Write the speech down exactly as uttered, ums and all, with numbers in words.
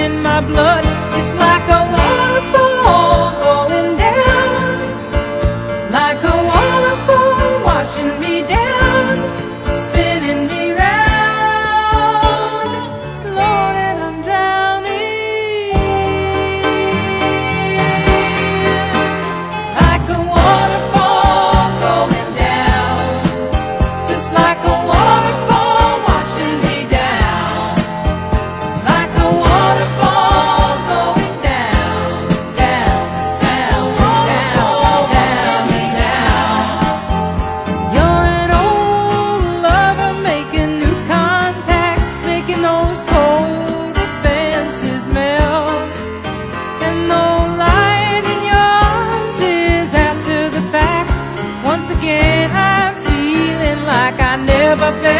in my blood. It's like a waterfall going down, like a waterfall washing me down, spinning me round, Lord, and I'm drowning. Like a waterfall going down, just like a waterfall washing me down, like a waterfall going down, down, down, down, down, down. You're an old lover making new contact, making those cold defenses melt. And no light in your arms is after the fact. Once again I'm feeling like I never felt.